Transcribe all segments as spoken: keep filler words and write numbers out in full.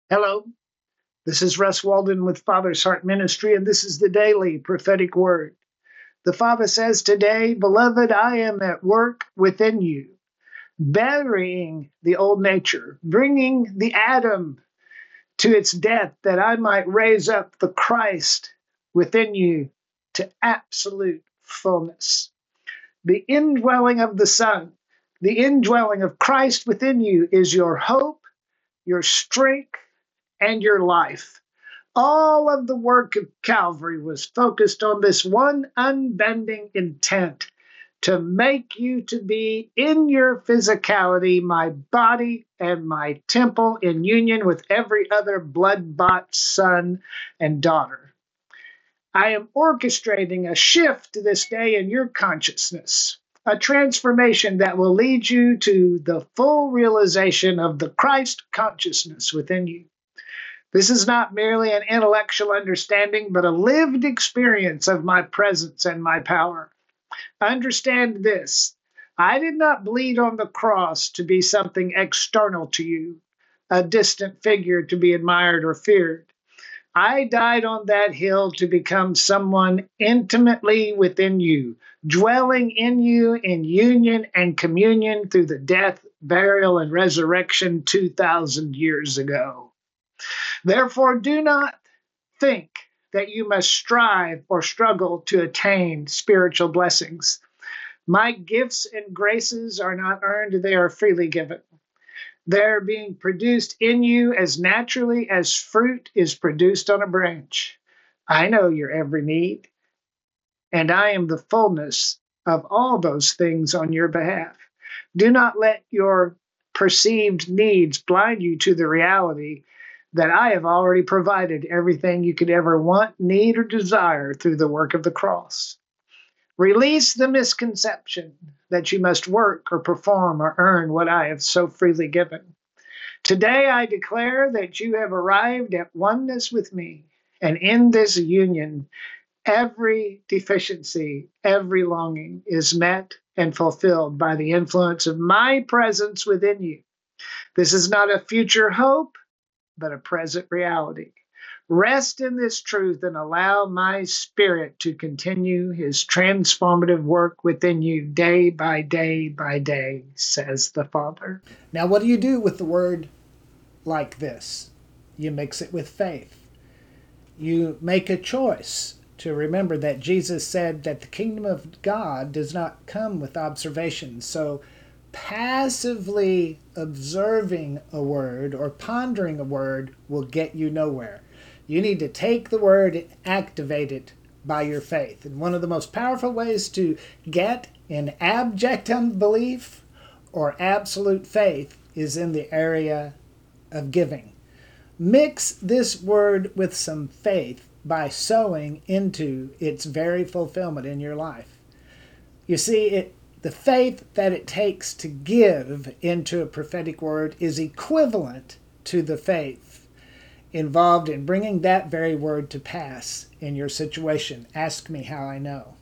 Hello, this is Russ Walden with Father's Heart Ministry, and this is the daily prophetic word. The Father says today, Beloved, I am at work within you, burying the old nature, bringing the Adam to its death, that I might raise up the Christ within you to absolute fullness. The indwelling of the Son, the indwelling of Christ within you is your hope, your strength, and your life. All of the work of Calvary was focused on this one unbending intent to make you to be in your physicality, my body and my temple, in union with every other blood-bought son and daughter. I am orchestrating a shift this day in your consciousness, a transformation that will lead you to the full realization of the Christ consciousness within you. This is not merely an intellectual understanding, but a lived experience of my presence and my power. Understand this. I did not bleed on the cross to be something external to you, a distant figure to be admired or feared. I died on that hill to become someone intimately within you, dwelling in you in union and communion through the death, burial, and resurrection two thousand years ago. Therefore, do not think that you must strive or struggle to attain spiritual blessings. My gifts and graces are not earned, they are freely given. They're being produced in you as naturally as fruit is produced on a branch. I know your every need, and I am the fullness of all those things on your behalf. Do not let your perceived needs blind you to the reality that I have already provided everything you could ever want, need, or desire through the work of the cross. Release the misconception that you must work or perform or earn what I have so freely given. Today I declare that you have arrived at oneness with me, and in this union, every deficiency, every longing is met and fulfilled by the influence of my presence within you. This is not a future hope, but a present reality. Rest in this truth and allow my spirit to continue his transformative work within you day by day by day, says the Father. Now, what do you do with the word like this? You mix it with faith. You make a choice to remember that Jesus said that the kingdom of God does not come with observation. So passively observing a word or pondering a word will get you nowhere. You need to take the word and activate it by your faith. And one of the most powerful ways to get in abject unbelief or absolute faith is in the area of giving. Mix this word with some faith by sowing into its very fulfillment in your life. You see, it the faith that it takes to give into a prophetic word is equivalent to the faith involved in bringing that very word to pass in your situation. Ask me how I know.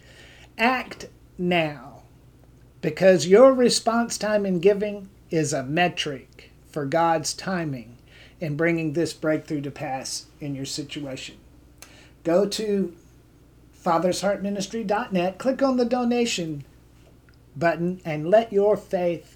Act now, because your response time in giving is a metric for God's timing in bringing this breakthrough to pass in your situation. Go to fathers heart ministry dot net, click on the donation button, and let your faith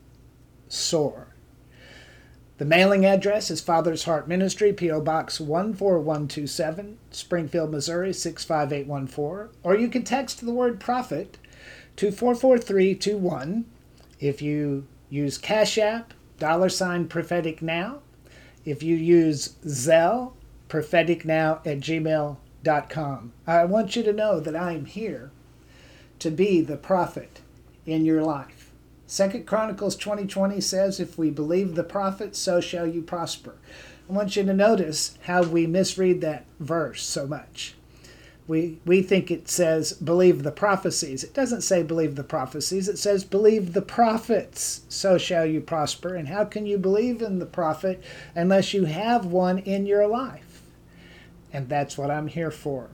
soar. The mailing address is Father's Heart Ministry, P O Box one four one two seven, Springfield, Missouri six five eight one four, or you can text the word prophet to four four three two one. If you use Cash App, dollar sign prophetic now. If you use Zelle, prophetic now at gmail dot com. I want you to know that I am here to be the prophet in your life. Second Chronicles twenty twenty says, if we believe the prophet, so shall you prosper. I want you to notice how we misread that verse so much. We, we think it says, believe the prophecies. It doesn't say believe the prophecies. It says, believe the prophets, so shall you prosper. And how can you believe in the prophet unless you have one in your life? And that's what I'm here for.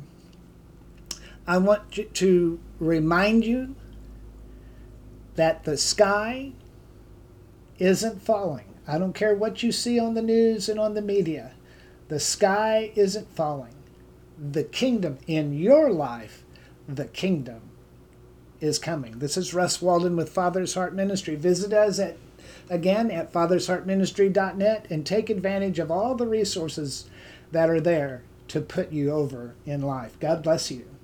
I want to remind you that the sky isn't falling. I don't care what you see on the news and on the media. The sky isn't falling. The kingdom in your life, the kingdom is coming. This is Russ Walden with Father's Heart Ministry. Visit us at again at fathers heart ministry dot net and take advantage of all the resources that are there to put you over in life. God bless you.